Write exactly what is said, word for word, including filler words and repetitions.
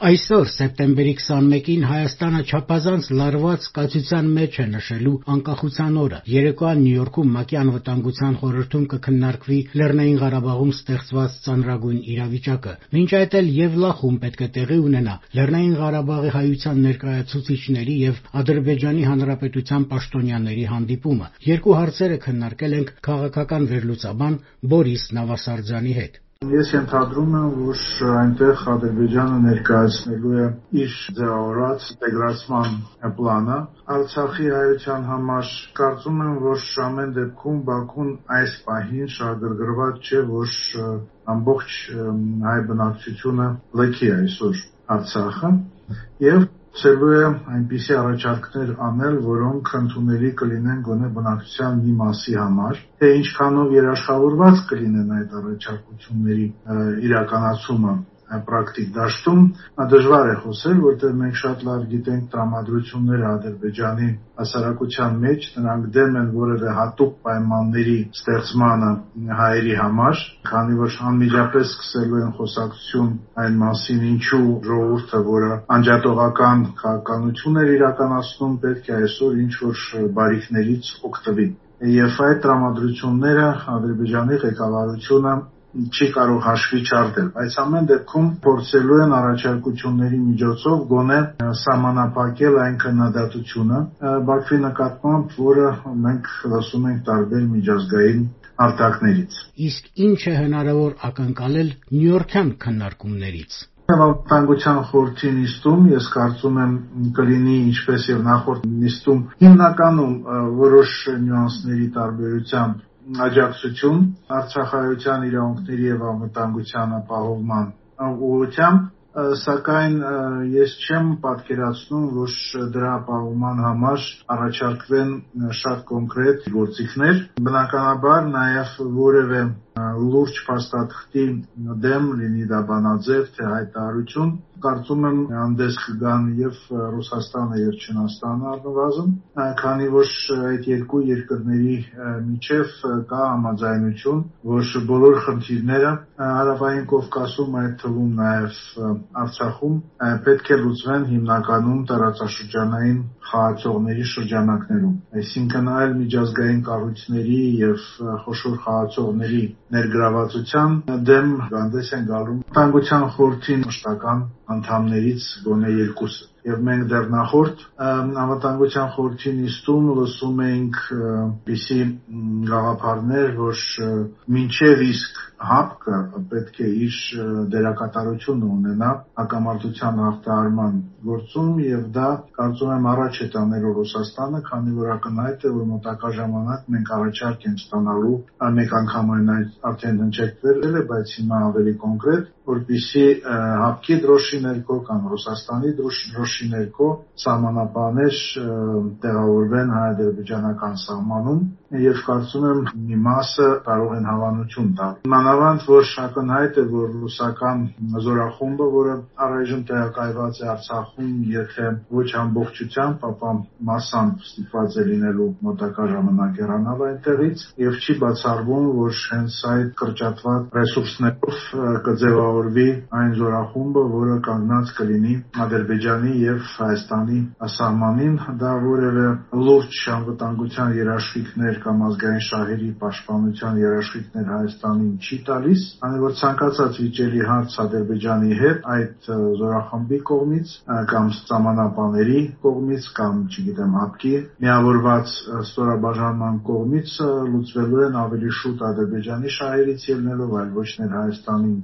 Այսօր սեպտեմբերի քսանմեկին Հայաստանը չափազանց լարված կացության մեջ է նշելու անկախության օրը։ Երեկոյան Նյու Յորքում ՄԱԿ-ի անվտանգության խորհրդում կքննարկվի Լեռնային Ղարաբաղում ստեղծված ծանրագույն իրավիճակը։ Մինչ այդ էլ Եվլախում պետք է տեղի ունենա Լեռնային Ղարաբաղի հայության ներկայացուցիչների եւ Ադրբեջանի Հանրապետության պաշտոնյաների հանդիպումը։ Երկու հարցերը քննարկել ենք քաղաքական վերլուծաբան Բորիս Նավասարդյանի հետ։ Ես ենթադրում եմ, որ այնտեղ Ադրբեջանը ներկայացնելու է իր ձևավորած ինտեգրացման պլանը Արցախի հայության համար։ Կարծում եմ, որ ամեն դեպքում Բաքուն այս պահին շահագրգռված չէ, որ ամբողջ հայ բնակչությունը լքի այսօր Արցախը եւ ցելու է այնպիսի առաջարկներ անել, որոնք ընդունելի կլինեն գոնե բնակչության մի մասի համար, թե ինչքանով երաշխավորված կլինեն այդ առաջարկությունների իրականացումը պրակտիկ դաշտում, դժվար է խոսել, որտեղ մենք շատ լավ գիտենք տրամադրությունները Ադրբեջանի հասարակության մեջ, նրանք դեմ են որևէ հատուկ պայմանների ստեղծմանը հայերի համար, քանի որ անմիջապես սկսելու են խոսակցություն այն մասին, ինչու ժողովուրդը, որը անջատողական քաղաքականություն էր իրականացնում, պետք է այսօր ինչ-որ բարիքներից օգտվի։ Եվ այդ տրամադրությունները Ադրբեջանի ղեկավարությունը չի կարող հաշվի չառնել, բայց ամեն դեպքում փորձելու են առաջարկությունների միջոցով գոնե սահմանափակել այն քննադատությունը Բաքվի նկատմամբ, որը մենք լսում ենք տարբեր միջազգային արտակներից։ Իսկ ինչ է հնարավոր ակնկալել նյույորքյան քննարկումներից։ Անվտանգության խորհրդի նիստում ես կարծում եմ կլինի ինչպես եւ նախորդ նիստում հիմնականում որոշ նյուանսների տարբերությամբ աջակցություն Արցախայցյան իրավունքների եւ անվտանգության ապահովման ուղղությամբ, սակայն ես չեմ պատկերացնում, որ դրա ապահովման համար առաջարկվեն շատ կոնկրետ գործիքներ։ Բնականաբար նաեւ որևէ լուրջ փաստաթղթի դեմ լինի դա բանաձև թե հայտարարություն, կարծում եմ հանդես կգան եւ Ռուսաստանը եւ Չինաստանը առնվազն, քանի որ այդ երկու երկրների միջև կա համաձայնություն, որ բոլոր խնդիրները Հարավային Կովկասում, այդ թվում նաեւ Արցախում պետք է լուծվեն հիմնականում տարածաշրջանային խաղացողների շրջանակներում, այսինքն այլ միջազգային կառույցների եւ խոշոր խաղացողների ներգրավվածության դեմ հանդես են գալու Անվտանգության խորհրդի մշտական անդամներից գոնե երկուսը։ Եվ մենք դեռ նախորդ Անվտանգության խորհրդի նիստում լսում էինք պիսի գաղափարներ, որ մինչև իսկ ՀԱՊԿ-ը պետք է իր դերակատարությունը ունենա հակամարտության հաղթահարման գործում եւ դա կարծում եմ առաջ է տանելու Ռուսաստանը, քանի որ ակնհայտ է, որ մոտակա ժամանակ մենք առաջարկ ենք ստանալու, մեկ անգամ այն արդեն հնչեցվել է, բայց հիմա ավելի կոնկրետ, որպեսզի ՀԱՊԿ-ի դրոշի ներքո կամ Ռուսաստանի դրոշի ներքո սահմանապահներ տեղավորվեն հայ-ադրբեջանական սահմանում եւ կարծում եմ մի մասը կարող են հավանություն տալ։ Մանավանդ որ ակնհայտ է, որ ռուսական զորախումբը, որը առայժմ տեղակայված է Արցախում, եթե ոչ ամբողջությամբ, ապա մասամբ ստիպված է լինելու մոտակա ժամանակ հեռանալ այնտեղից եւ չի բացառվում, որ հենց այդ կրճատված ռեսուրսներով կձևավորվի այն զորախումբը, որը կանգնած կլինի Ադրբեջանի եւ Հայաստանի սահմանին, դա որևէ լուրջ անվտանգության երաշխիքներ կամ ազգային շահերի պաշտպանության երաշխիքներ Հայաստանին չի տալիս, քանի որ ցանկացած վիճելի հարց Ադրբեջանի հետ այդ զորախմբի կողմից կամ սահմանապահների կողմից կամ, չգիտեմ, ՀԱՊԿ-ի միավորված ստորաբաժանման կողմից լուծվելու են ավելի շուտ Ադրբեջանի շահերից ելնելով, այլ ոչ թե Հայաստանի